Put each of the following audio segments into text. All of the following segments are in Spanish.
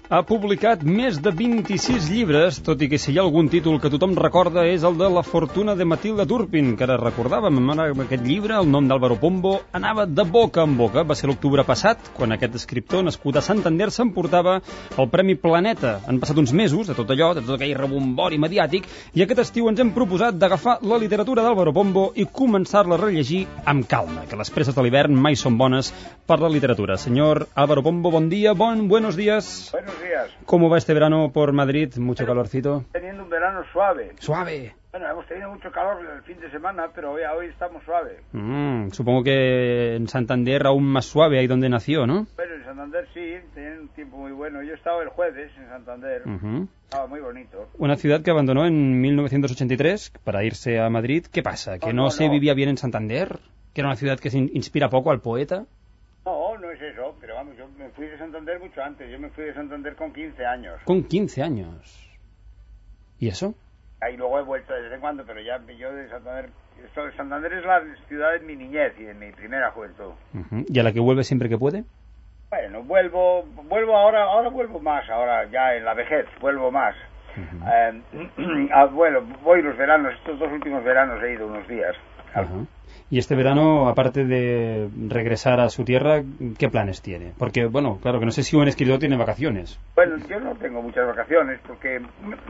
Ha publicat més de 26 llibres, tot i que si hi ha algun títol que tothom recorda és el de La fortuna de Matilda Turpin, que ara recordàvem amb aquest llibre, el nom d'Álvaro Pombo anava de boca en boca. Va ser l'octubre passat, quan aquest escriptor nascut a Santander s'emportava el Premi Planeta. Han passat uns mesos de tot allò, de tot aquell rebombori mediàtic, i aquest estiu ens hem proposat d'agafar la literatura d'Álvaro Pombo i començar-la a rellegir amb calma, que les presses de l'hivern mai són bones per la literatura. Senyor Álvaro Pombo, bon dia, buenos días. Buenos días. ¿Cómo va este verano por Madrid? ¿Mucho calorcito? Teniendo un verano suave. Suave. Bueno, hemos tenido mucho calor el fin de semana, pero hoy estamos suave. Supongo que en Santander aún más suave, ahí donde nació, ¿no? Bueno, en Santander sí, tienen un tiempo muy bueno. Yo he estado el jueves en Santander. Estaba muy bonito. Una ciudad que abandonó en 1983 para irse a Madrid. ¿Qué pasa? ¿Que no se vivía bien en Santander? ¿Que era una ciudad que se inspira poco al poeta? No es eso, pero vamos, yo me fui de Santander mucho antes. Yo me fui de Santander con 15 años. ¿Con 15 años? ¿Y eso? Ahí luego he vuelto de vez en cuando, pero ya yo de Santander... Santander es la ciudad de mi niñez y de mi primera juventud. ¿Y a la que vuelve siempre que puede? Bueno, vuelvo ahora vuelvo más, ahora ya en la vejez vuelvo más. Bueno, voy los veranos, estos dos últimos veranos he ido unos días. Y este verano, aparte de regresar a su tierra, ¿qué planes tiene? Porque, bueno, claro que no sé si un escritor tiene vacaciones. Bueno, yo no tengo muchas vacaciones porque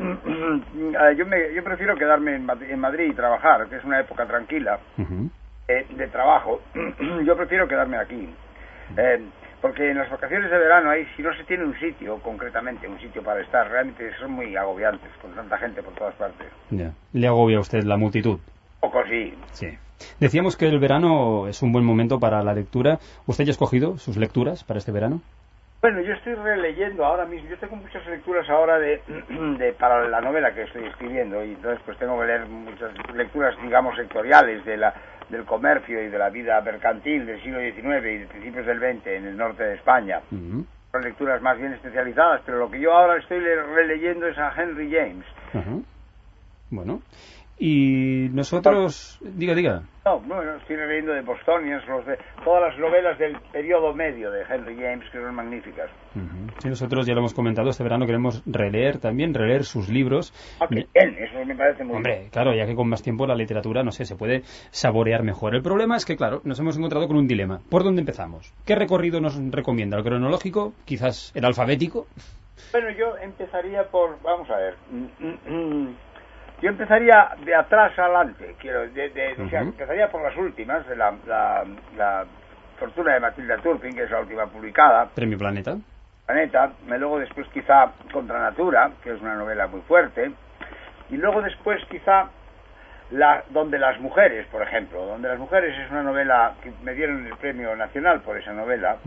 yo prefiero quedarme en Madrid y trabajar, que es una época tranquila de trabajo. Yo prefiero quedarme aquí. Porque en las vacaciones de verano, ahí si no se tiene un sitio, concretamente, un sitio para estar, realmente son muy agobiantes, con tanta gente por todas partes. Ya. ¿Le agobia a usted la multitud? Poco sí. Sí. Decíamos que el verano es un buen momento para la lectura. ¿Usted ya ha escogido sus lecturas para este verano? Bueno, yo estoy releyendo ahora mismo. Yo tengo muchas lecturas ahora para la novela que estoy escribiendo, y entonces pues tengo que leer muchas lecturas, digamos, sectoriales del comercio y de la vida mercantil del siglo XIX y de principios del XX en el norte de España. Son lecturas más bien especializadas, pero lo que yo ahora estoy releyendo es a Henry James. Bueno, y nosotros... Diga. No, estoy leyendo de Bostonians, todas las novelas del periodo medio de Henry James, que son magníficas. Sí, nosotros ya lo hemos comentado, este verano queremos releer sus libros. Bien, eso me parece muy bien. Hombre, claro, ya que con más tiempo la literatura, no sé, se puede saborear mejor. El problema es que, claro, nos hemos encontrado con un dilema. ¿Por dónde empezamos? ¿Qué recorrido nos recomienda? ¿El cronológico? ¿Quizás el alfabético? Bueno, yo empezaría por... Vamos a ver... Yo empezaría de atrás adelante, o sea, empezaría por las últimas, de la fortuna de Matilda Turpin, que es la última publicada. Premio Planeta. Luego después quizá Contra Natura, que es una novela muy fuerte, y luego después quizá Donde las mujeres, por ejemplo. Donde las mujeres es una novela que me dieron el premio nacional por esa novela,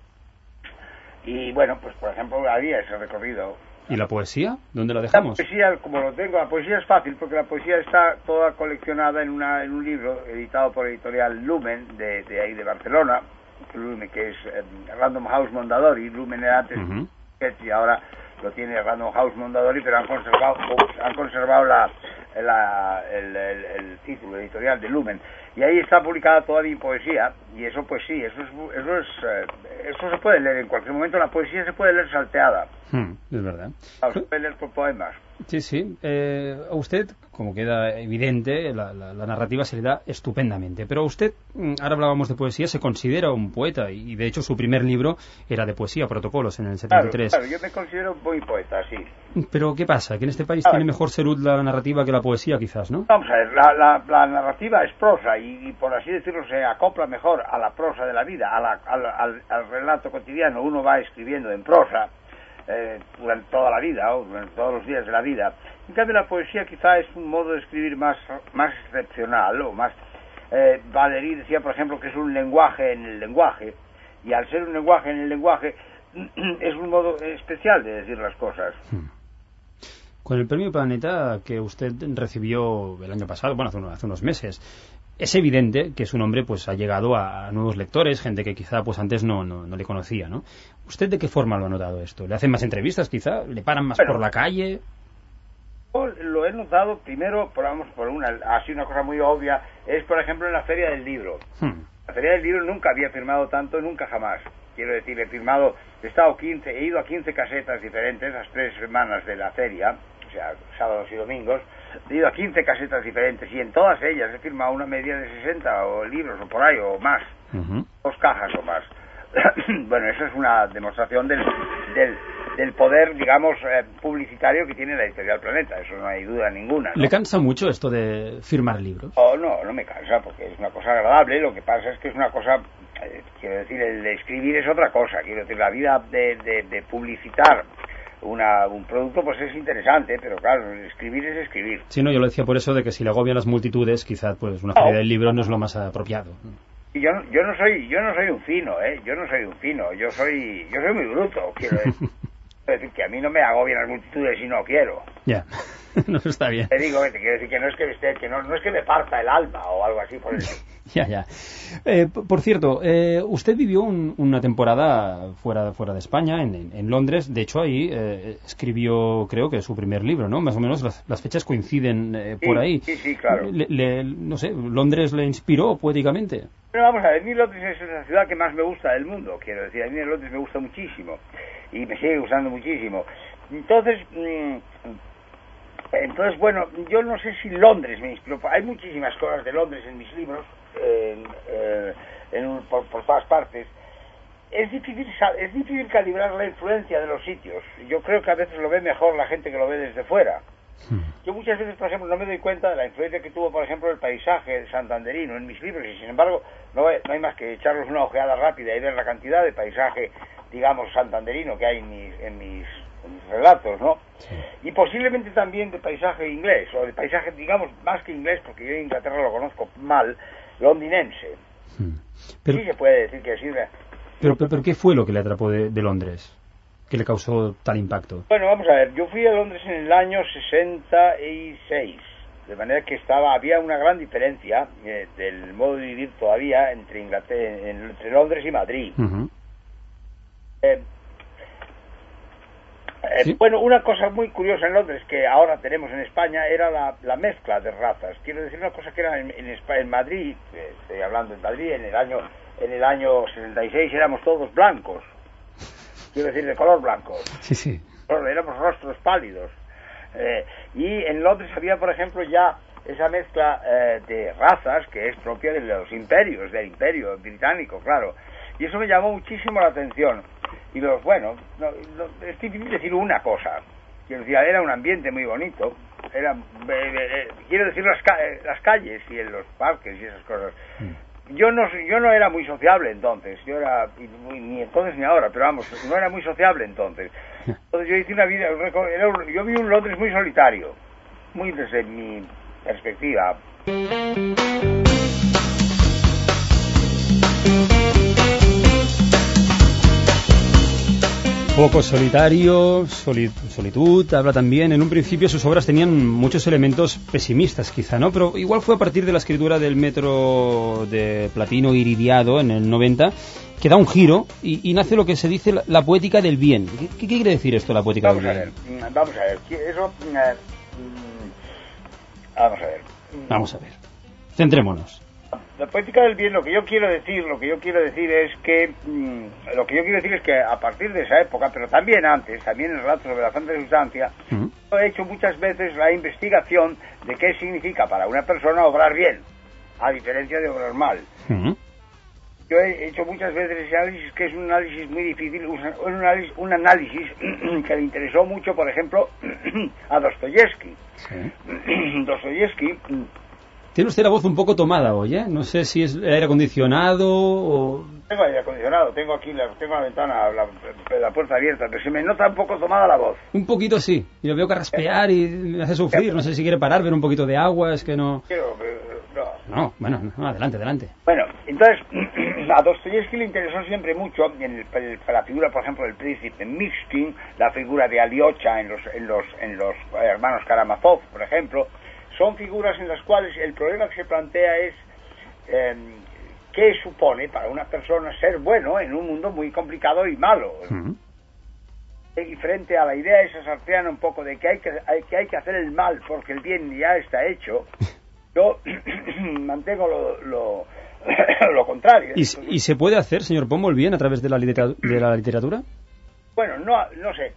y bueno, pues por ejemplo haría ese recorrido. ¿Y la poesía? ¿Dónde la dejamos? La poesía, como lo tengo, la poesía es fácil, porque la poesía está toda coleccionada en un libro editado por editorial Lumen, de ahí de Barcelona, que es Random House Mondadori. Lumen era antes y ahora lo tiene Random House Mondadori, pero han conservado el título editorial de Lumen. Y ahí está publicada toda mi poesía, y eso pues sí, eso se puede leer en cualquier momento. La poesía se puede leer salteada. Es verdad. Se puede leer por poemas. Sí. A usted, como queda evidente, la narrativa se le da estupendamente. Pero usted, ahora hablábamos de poesía, se considera un poeta, y de hecho su primer libro era de poesía, Protocolos, en el 73. Claro, yo me considero muy poeta, sí. Pero ¿qué pasa? Que en este país tiene mejor salud la narrativa que la poesía, quizás, ¿no? Vamos a ver, la narrativa es prosa y por así decirlo se acopla mejor a la prosa de la vida, al relato cotidiano. Uno va escribiendo en prosa durante toda la vida o durante todos los días de la vida. En cambio la poesía quizá es un modo de escribir más excepcional o más... Valéry decía, por ejemplo, que es un lenguaje en el lenguaje, y al ser un lenguaje en el lenguaje es un modo especial de decir las cosas. Con el Premio Planeta que usted recibió el año pasado, bueno, hace unos meses, es evidente que su nombre pues ha llegado a nuevos lectores, gente que quizá pues antes no le conocía, ¿no? ¿Usted de qué forma lo ha notado esto? ¿Le hacen más entrevistas quizá? ¿Le paran más por la calle? Yo lo he notado primero, una cosa muy obvia, es por ejemplo en la Feria del Libro. La Feria del Libro nunca había firmado tanto, nunca jamás. quiero decir, he ido a 15 casetas diferentes las 3 semanas de la feria, o sea, sábados y domingos, he ido a 15 casetas diferentes y en todas ellas he firmado una media de 60 o libros o por ahí o más, 2 cajas o más. Bueno, eso es una demostración del poder, digamos, publicitario que tiene la Editorial Planeta, eso no hay duda ninguna, ¿no? ¿Le cansa mucho esto de firmar libros? Oh, no me cansa, porque es una cosa agradable. Lo que pasa es que es una cosa, quiero decir, el de escribir es otra cosa. Quiero decir, la vida de publicitar un producto pues es interesante, pero claro, escribir es escribir. Sí, no, yo lo decía por eso de que si le agobian las multitudes, quizás pues una feria del libro no es lo más apropiado. Y yo no soy un fino, yo no soy un fino, yo soy muy bruto, quiero decir que a mí no me agobian las multitudes y no quiero. Ya, no está bien. Te digo, te quiero decir que no es que no es que me parta el alma o algo así por eso. Ya. Por cierto, usted vivió una temporada fuera de España, en Londres. De hecho, ahí escribió, creo que su primer libro, ¿no? Más o menos las fechas coinciden por ahí. Sí, claro. No sé, ¿Londres le inspiró poéticamente? Pero vamos a ver, a mí Londres es la ciudad que más me gusta del mundo, quiero decir. A mí Londres me gusta muchísimo y me sigue gustando muchísimo. Entonces, bueno, yo no sé si Londres me inspiró. Hay muchísimas cosas de Londres en mis libros, por todas partes. Es difícil calibrar la influencia de los sitios. Yo creo que a veces lo ve mejor la gente que lo ve desde fuera. Yo muchas veces, por ejemplo, no me doy cuenta de la influencia que tuvo, por ejemplo, el paisaje santanderino en mis libros, y sin embargo no hay más que echarlos una ojeada rápida y ver la cantidad de paisaje, digamos, santanderino que hay en mis relatos, ¿no? Sí. Y posiblemente también de paisaje inglés, o de paisaje, digamos, más que inglés, porque yo en Inglaterra lo conozco mal, londinense. Pero, sí se puede decir que sí. Pero ¿qué fue lo que le atrapó de Londres? ¿Qué le causó tal impacto? Bueno, vamos a ver, yo fui a Londres en el año 66, de manera que había una gran diferencia del modo de vivir todavía entre Londres y Madrid. ¿Sí? Bueno, una cosa muy curiosa en Londres que ahora tenemos en España era la mezcla de razas. Quiero decir, una cosa que era en Madrid, estoy hablando en Madrid, en el año 66 éramos todos blancos. Quiero decir, de color blanco. Sí. Éramos rostros pálidos. Y en Londres había, por ejemplo, ya esa mezcla de razas que es propia de los imperios, del imperio británico, claro. Y eso me llamó muchísimo la atención. Y es difícil decir una cosa. Quiero decir, era un ambiente muy bonito. Quiero decir, las calles y en los parques y esas cosas. Yo no era muy sociable entonces, ni entonces ni ahora, pero vamos, no era muy sociable entonces. Entonces yo hice una vida, yo vi un Londres muy solitario, muy desde mi perspectiva. Poco solitario, solitud, habla también. En un principio sus obras tenían muchos elementos pesimistas quizá, ¿no? Pero igual fue a partir de la escritura del Metro de Platino iridiado en el 90 que da un giro y nace lo que se dice la poética del bien. ¿Qué quiere decir esto, la poética del bien? Vamos a ver. Vamos a ver. Centrémonos. La poética del bien, lo que yo quiero decir es que a partir de esa época, pero también antes, también en relatos sobre la santa sustancia, yo he hecho muchas veces la investigación de qué significa para una persona obrar bien, a diferencia de obrar mal. Yo he hecho muchas veces ese análisis, que es un análisis muy difícil, un análisis que le interesó mucho, por ejemplo, a Dostoyevsky. Dostoyevsky. Tiene usted la voz un poco tomada hoy, ¿eh? No sé si es aire acondicionado o... Tengo aire acondicionado, tengo la ventana, la puerta abierta, pero se me nota un poco tomada la voz. Un poquito sí, y lo veo carraspear y me hace sufrir, no sé si quiere parar, ver un poquito de agua, es que no... No, adelante. Bueno, entonces, a Dostoyevsky le interesó siempre mucho, la figura, por ejemplo, del príncipe Mishkin, la figura de Aliocha en los hermanos Karamazov, por ejemplo. Son figuras en las cuales el problema que se plantea es qué supone para una persona ser bueno en un mundo muy complicado y malo. Y frente a la idea esa sartreana un poco de que hay que hacer el mal porque el bien ya está hecho, yo mantengo lo contrario. ¿Y se puede hacer, señor Pombo, el bien a través de la literatura? Bueno, no sé.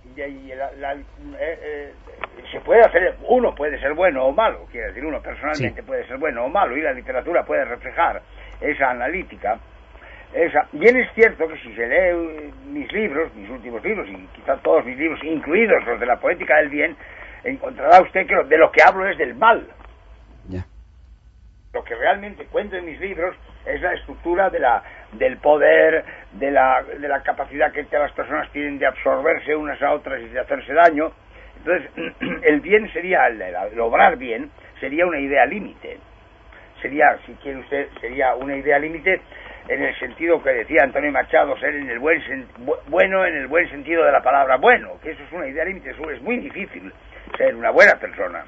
Se puede hacer, uno puede ser bueno o malo, quiere decir, uno personalmente puede ser bueno o malo, y la literatura puede reflejar esa analítica. Bien es cierto que si se lee mis últimos libros, y quizá todos mis libros, incluidos los de la poética del bien, encontrará usted que de lo que hablo es del mal. Yeah. Lo que realmente cuento en mis libros es la estructura del poder, de la capacidad que las personas tienen de absorberse unas a otras y de hacerse daño. Entonces, el bien sería, el obrar bien, sería una idea límite. Sería, si quiere usted, sería una idea límite en el sentido que decía Antonio Machado, ser en el bueno en el buen sentido de la palabra bueno, que eso es una idea límite, eso es muy difícil, ser una buena persona.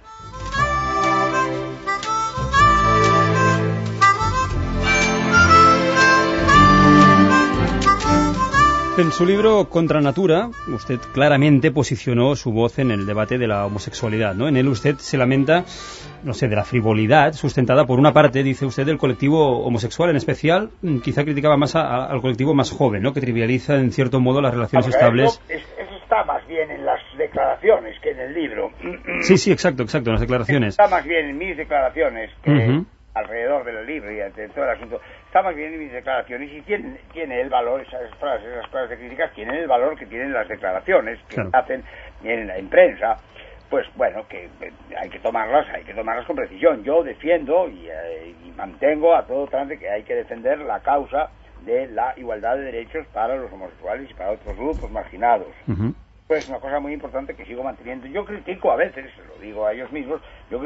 En su libro Contra Natura, usted claramente posicionó su voz en el debate de la homosexualidad, ¿no? En él usted se lamenta, no sé, de la frivolidad sustentada por una parte, dice usted, del colectivo homosexual, en especial, quizá criticaba más al colectivo más joven, ¿no? Que trivializa en cierto modo las relaciones estables. Eso está más bien en las declaraciones que en el libro. Sí, exacto, en las declaraciones. Está más bien en mis declaraciones que alrededor del libro y de todo el asunto. Está más bien en mis declaraciones y tiene el valor, esas frases de críticas tienen el valor que tienen las declaraciones que hacen en prensa. Pues bueno, que hay que tomarlas con precisión. Yo defiendo y mantengo a todo trance que hay que defender la causa de la igualdad de derechos para los homosexuales y para otros grupos marginados. Pues una cosa muy importante que sigo manteniendo. Yo critico a veces, lo digo a ellos mismos,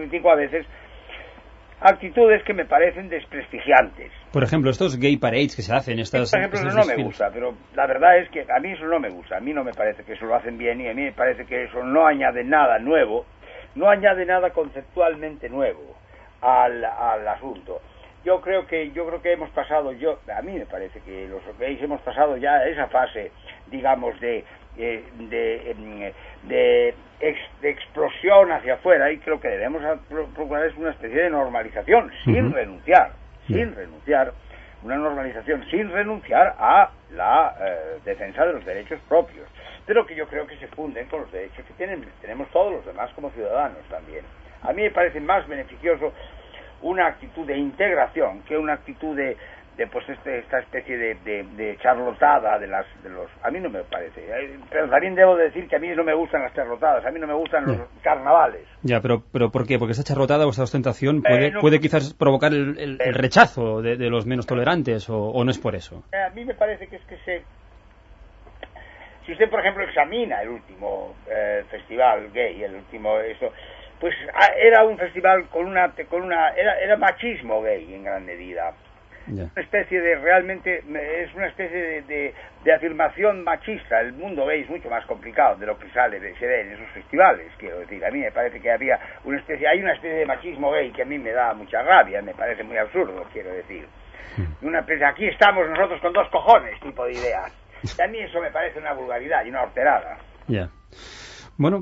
actitudes que me parecen desprestigiantes. Por ejemplo, estos gay parades que se hacen, estas... Por ejemplo, eso no me gusta, pero la verdad es que a mí eso no me gusta. A mí no me parece que eso lo hacen bien y a mí me parece que eso no añade nada nuevo, no añade nada conceptualmente nuevo al asunto. Yo creo que hemos pasado, a mí me parece que los gays hemos pasado ya esa fase, digamos, de explosión hacia afuera, y creo que debemos procurar es una especie de normalización sin renunciar, una normalización sin renunciar a la defensa de los derechos propios, pero que yo creo que se funden con los derechos que tenemos todos los demás como ciudadanos también. A mí me parece más beneficioso una actitud de integración que una actitud de pues esta especie de charlotada de los... A mí no me parece, pero también debo decir que a mí no me gustan las charlotadas, a mí no me gustan los carnavales. Ya, pero ¿por qué? Porque esta charlotada o esta ostentación puede quizás provocar el rechazo de los menos tolerantes, o no es por eso. A mí me parece que es que si usted, por ejemplo, examina el último festival gay, pues era un festival era machismo gay en gran medida. Yeah. Una especie es una especie de afirmación machista. El mundo gay es mucho más complicado de lo que se ve en esos festivales, quiero decir. A mí me parece que hay una especie de machismo gay que a mí me da mucha rabia, me parece muy absurdo, quiero decir. Aquí estamos nosotros con dos cojones, tipo de idea. Y a mí eso me parece una vulgaridad y una horterada. Ya. Bueno,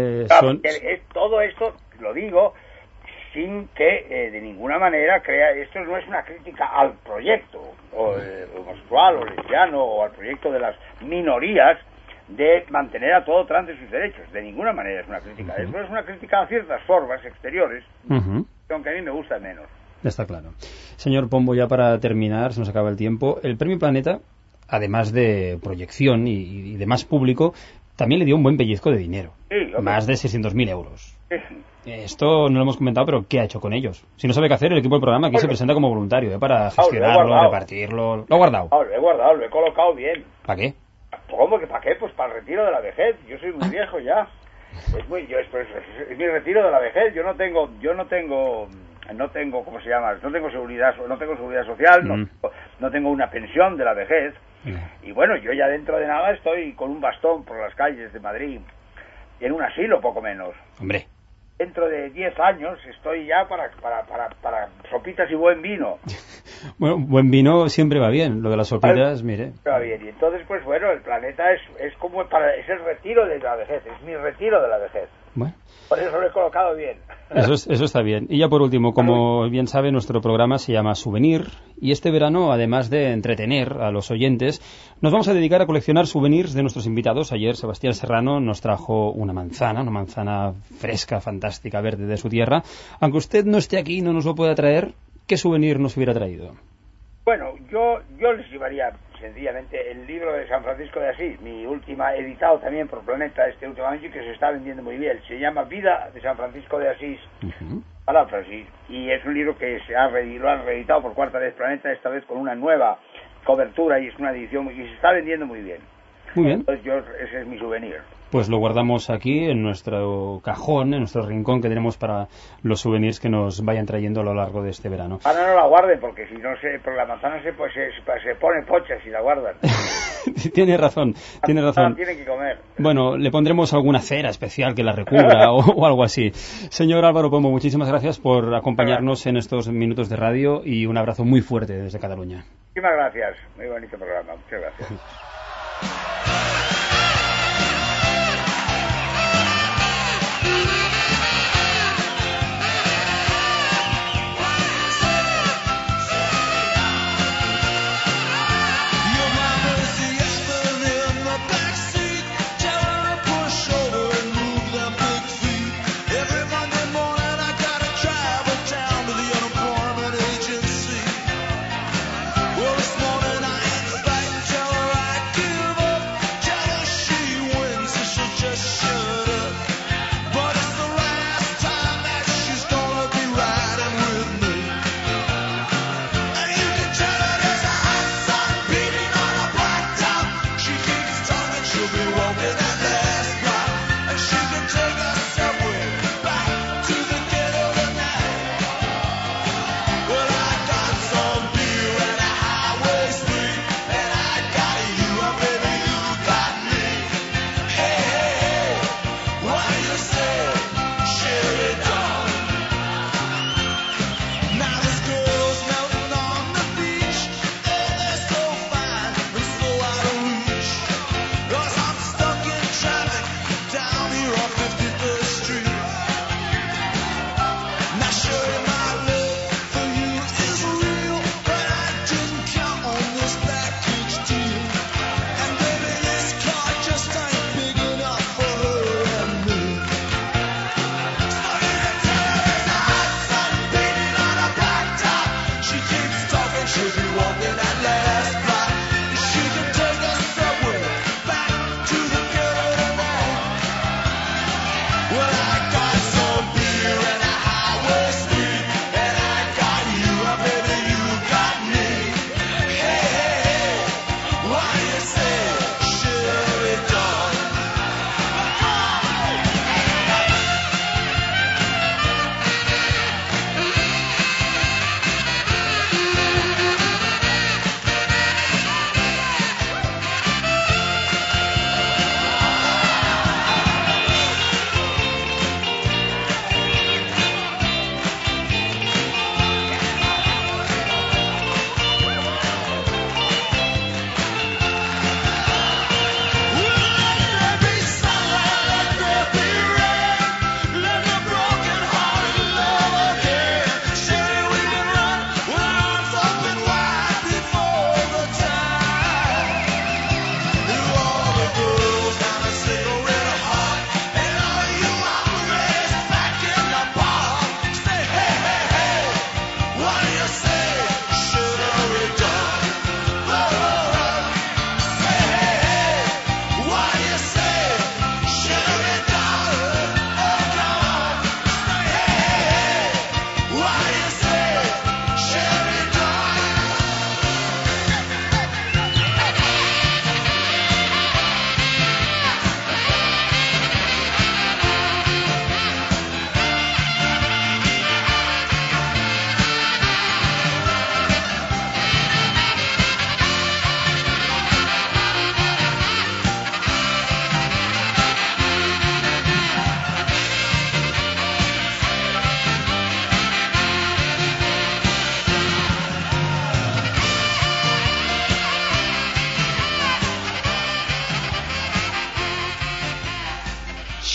todo esto lo digo sin que de ninguna manera esto no es una crítica al proyecto homosexual o lesbiano o al proyecto de las minorías de mantener a todo trance sus derechos. De ninguna manera es una crítica. Esto es una crítica a ciertas formas exteriores, aunque a mí me gusta menos. Está claro. Señor Pombo, ya para terminar, se nos acaba el tiempo. El Premio Planeta, además de proyección y de más público, también le dio un buen pellizco de dinero. Sí, más de 600.000 euros. Sí. Esto no lo hemos comentado, pero ¿qué ha hecho con ellos? Si no sabe qué hacer, el equipo del programa aquí se presenta como voluntario, para gestionarlo, repartirlo. Lo ha guardado. Lo he guardado, lo he colocado bien. ¿Para qué? ¿Cómo que para qué? Pues para el retiro de la vejez. Yo soy muy viejo ya. Es mi retiro de la vejez. Yo no tengo, ¿cómo se llama? No tengo seguridad social, no tengo una pensión de la vejez. Y bueno, yo ya dentro de nada estoy con un bastón por las calles de Madrid, en un asilo poco menos. Hombre. Dentro de 10 años estoy ya para sopitas y buen vino. Bueno, buen vino siempre va bien, lo de las sopitas, mire. Va bien, y entonces, pues bueno, el planeta es como es el retiro de la vejez, es mi retiro de la vejez. Bueno. Por eso lo he colocado bien. Eso está bien. Y ya por último, como bien sabe, nuestro programa se llama Souvenir, y este verano, además de entretener a los oyentes, nos vamos a dedicar a coleccionar souvenirs de nuestros invitados. Ayer Sebastián Serrano nos trajo una manzana fresca, fantástica, verde de su tierra. Aunque usted no esté aquí y no nos lo pueda traer, ¿qué souvenir nos hubiera traído? Bueno, yo les llevaría sencillamente el libro de San Francisco de Asís, mi última, editado también por Planeta este último año, y que se está vendiendo muy bien. Se llama Vida de San Francisco de Asís, para Francis, y es un libro que lo han reeditado por cuarta vez Planeta, esta vez con una nueva cobertura, y es una edición, y se está vendiendo muy bien. Muy bien. Entonces ese es mi souvenir. Pues lo guardamos aquí en nuestro cajón, en nuestro rincón que tenemos para los souvenirs que nos vayan trayendo a lo largo de este verano. Ahora no la guarden, porque si no por la manzana se pone pocha si la guardan. Tiene razón. Tienen que comer. Bueno, le pondremos alguna cera especial que la recubra o algo así. Señor Álvaro Pombo, muchísimas gracias por acompañarnos en estos minutos de radio y un abrazo muy fuerte desde Cataluña. Muchísimas gracias. Muy bonito programa. Muchas gracias.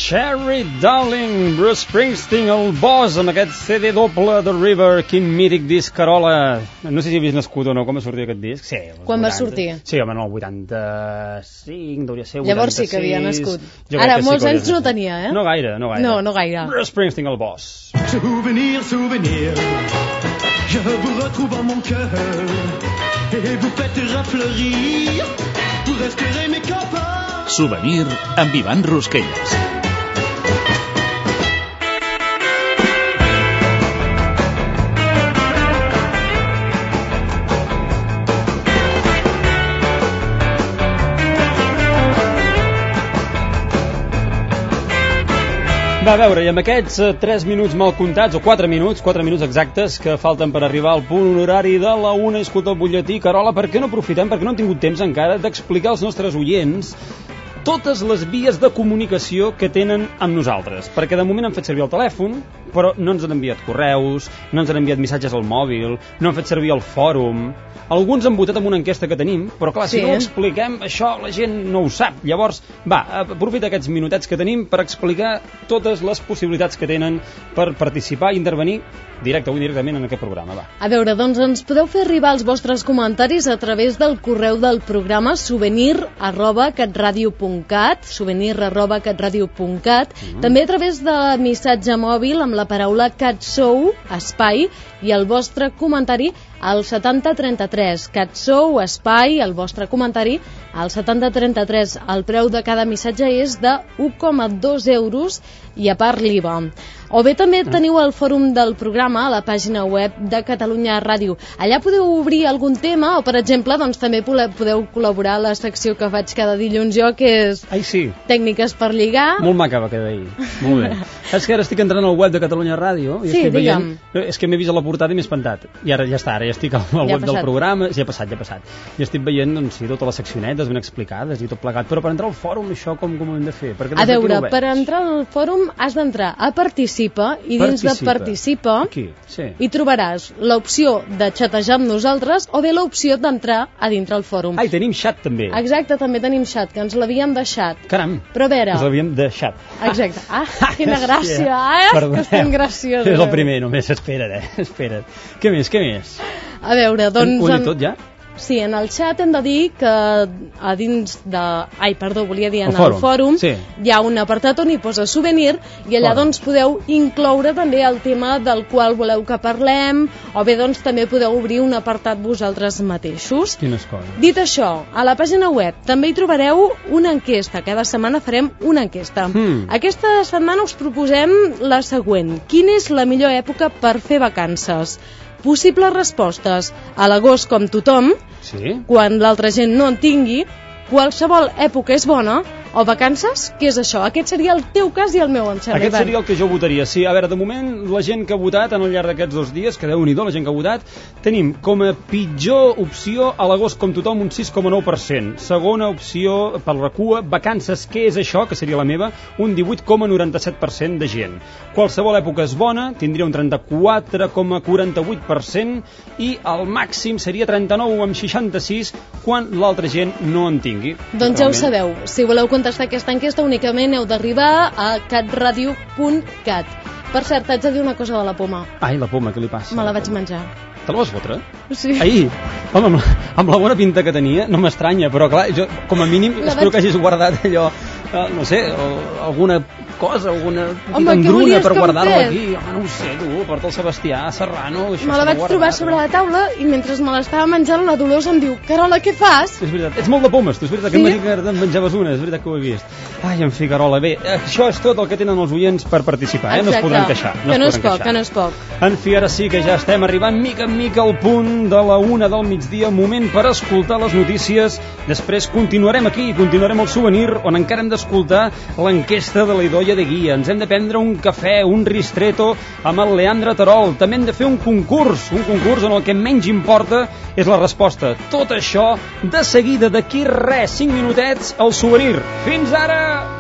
Cherry Darling, Bruce Springsteen, el boss, amb aquest CD doble The River, quin mític disc, Carola. No sé si havies nascut o no, com va sortir aquest disc. Sí, quan va sortir? Sí, home, no, el 85, hauria ser 86. Llavors sí que havia nascut. Ara, molts anys no tenia, eh? No gaire. No gaire. Bruce Springsteen, el boss. Souvenir, souvenir, je vous retrouve en mon cœur et vous faites refleurir pour respirer mes copains. Souvenir amb Ivan Rusquelles. Va, a veure, i amb aquests 3 minuts mal comptats, o 4 minuts exactes, que falten per arribar al punt horari de la 1, escolta el butlletí, Carola, per què no aprofitem, perquè no hem tingut temps encara d'explicar als nostres oients totes les vies de comunicació que tenen amb nosaltres, perquè de moment han fet servir el telèfon, però no ens han enviat correus, no ens han enviat missatges al mòbil, no han fet servir el fòrum. Alguns han votat amb una enquesta que tenim, però clar, si no ho expliquem, això la gent no ho sap. Llavors, va, aprofita aquests minutets que tenim per explicar totes les possibilitats que tenen per participar i intervenir directament en aquest programa. Va. A veure, doncs ens podeu fer arribar els vostres comentaris a través del correu del programa souvenir@catradio.cat, també a través de missatge mòbil amb la paraula catsou, espai, i el vostre comentari al 7033. Catsou, espai, el vostre comentari al 7033. El preu de cada missatge és de 1,2 euros i a part l'IVA. O bé també teniu el fòrum del programa a la pàgina web de Catalunya Ràdio. Allà podeu obrir algun tema o, per exemple, doncs també podeu col·laborar a la secció que faig cada dilluns jo, que és Tècniques per lligar. Molt maca va quedar ahir. Molt bé. És que ara estic entrant al web de Catalunya Ràdio i estic veient... És que m'he vist a la portada i m'he espantat. I ara ja està, ara ja estic al web del programa. Ja ha passat. I estic veient, doncs, totes les seccionetes ben explicades i tot plegat. Però per entrar al fòrum, això com ho hem de fer? A veure, per entrar al fòrum has d'entrar a Participa i dins de Participa hi trobaràs l'opció de xatejar amb nosaltres o bé l'opció d'entrar a dintre el fòrum. I tenim xat també. Exacte, també tenim xat, que ens l'havíem deixat. Caram, però a veure... ens l'havíem deixat. Exacte. Quina gràcia, que estem graciosos. És el primer només, espera't. Què més? A veure, doncs... Ho he dit tot ja? Sí, en el xat hem de dir que a dins de... en el fòrum hi ha un apartat on hi posa souvenir i allà doncs podeu incloure també el tema del qual voleu que parlem o bé doncs també podeu obrir un apartat vosaltres mateixos. Quines coses. Dit això, a la pàgina web també hi trobareu una enquesta. Cada setmana farem una enquesta. Aquesta setmana us proposem la següent. Quina és la millor època per fer vacances? Possibles respostes: a l'agost com tothom, quan l'altra gent no en tingui, qualsevol època és bona, o vacances? Què és això? Aquest seria el teu cas i el meu, em sembla. Aquest seria el que jo votaria, sí. A veure, de moment, la gent que ha votat al llarg d'aquests 2 dies, que Déu-n'hi-do, la gent que ha votat, tenim com a pitjor opció a l'agost com tothom un 6,9%. Segona opció per la cua, vacances, què és això? Que seria la meva, un 18,97% de gent. Qualsevol època és bona, tindria un 34,48% i el màxim seria 39,66% quan l'altra gent no en tingui. Doncs ja ho sabeu, si voleu contestar aquesta enquesta únicament heu d'arribar a catradio.cat. Per cert, t'haig de dir una cosa de la poma. Ai, la poma, què li passa? Me la vaig menjar. Te la vas fotre? Sí. Ahir? Home, amb la bona pinta que tenia, no m'estranya, però clar, jo, com a mínim, espero que hagis guardat allò, no sé, alguna cosa, alguna engruna per guardar-la aquí. Home, no ho sé, tu, porta el Sebastià Serrano... Me la vaig trobar sobre la taula i mentre me l'estava menjant la Dolors em diu: Carola, què fas? És veritat, ets molt de pomes, tu, és veritat, que em va dir que te'n menjaves una, és veritat que ho he vist. Ai, en fi, Carola, bé, això és tot el que tenen els oients per participar, no es podran queixar. Que no és poc. En fi, ara sí que ja estem arribant mica en mica al punt de la 1 del migdia, moment per escoltar les notícies. Després continuarem aquí, continuarem el souvenir, on encara hem d'escoltar l'enquesta de la Idoia de Guia. Ens hem de prendre un cafè, un ristretto amb el Leandre Terol. També hem de fer un concurs on el que menys importa és la resposta. Tot això de seguida, d'aquí res, 5 minutets, al souvenir. Fins ara!